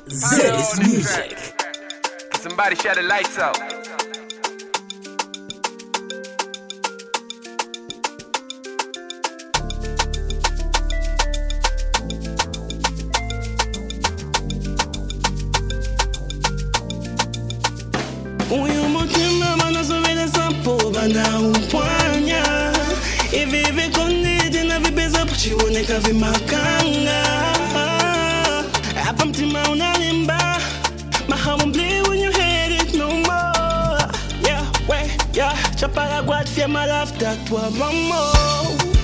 This music. Somebody shut the lights out. Uyu mutima manasubira sampo banda upwanya. Ivi vikondije na vibeza puchiboneka vimakanga. Hapa mtima unalimba. My heart won't bleed when you hate it no more. Yeah, wait, yeah. Chapara guad fear my life, that's what I'm more.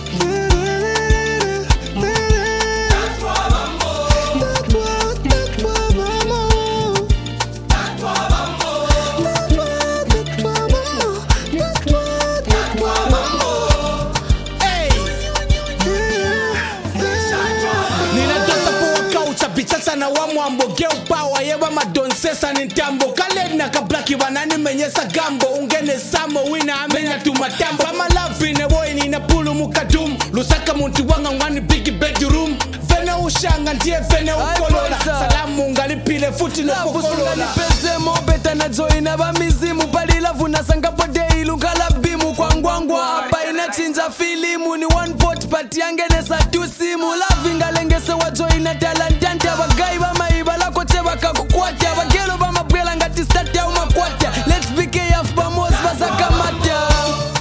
Bichasa na wamwambo Geo power yeba madonsesa nintambo Khaled na kablaki wanani menyesa gambo Ungene samo wina amenya tumatambo Fama love ine boy ni na pulu mukadum Lusaka muntu wanga ngwani bigi bedroom Vene ushanga ndiye vene ukolola Salamu ungalipile futi no kukolola Nipese mo beta na joy na bamizimu Bali lavu na sanga pode ilungala bimu Kwa ngwangwa hapa inachinja filimu Ni one pot pati yangene sa tu simu Love ingalengese wa joy na talantante Abagai ba maiba lako cheba kakukwata Abagelo ba mabwela ngati stati au makwata Let's be KF ba mos basa kamata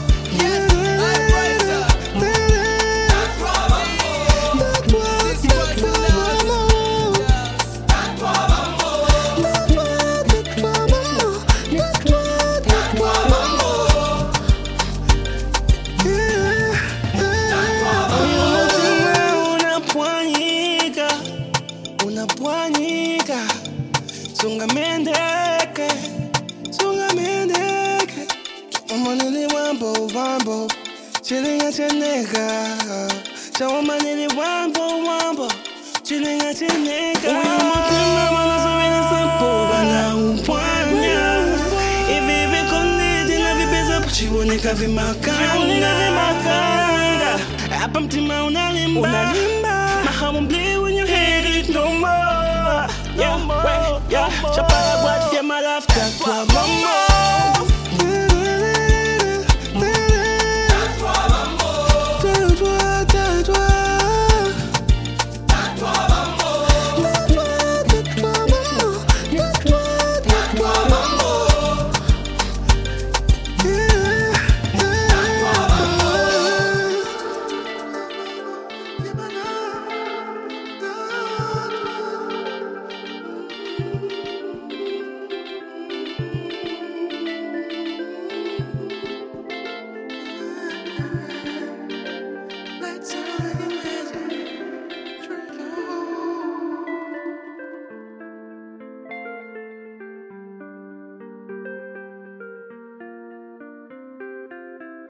Unapwanyika Sunga mendeke Sunga mendeke Chawamanili wambo Chilinga cheneka Chawamanili wambo Chilinga cheneka Uyu mutima manasubira sampo bana upwanya Ivi vikondije na vibeza puchiboneka vimakanga Hapa mtima unalimba My heart won't bleed when you hate it no more. Yeah, wait, yeah. Chapara guad fear my life, that's what I'm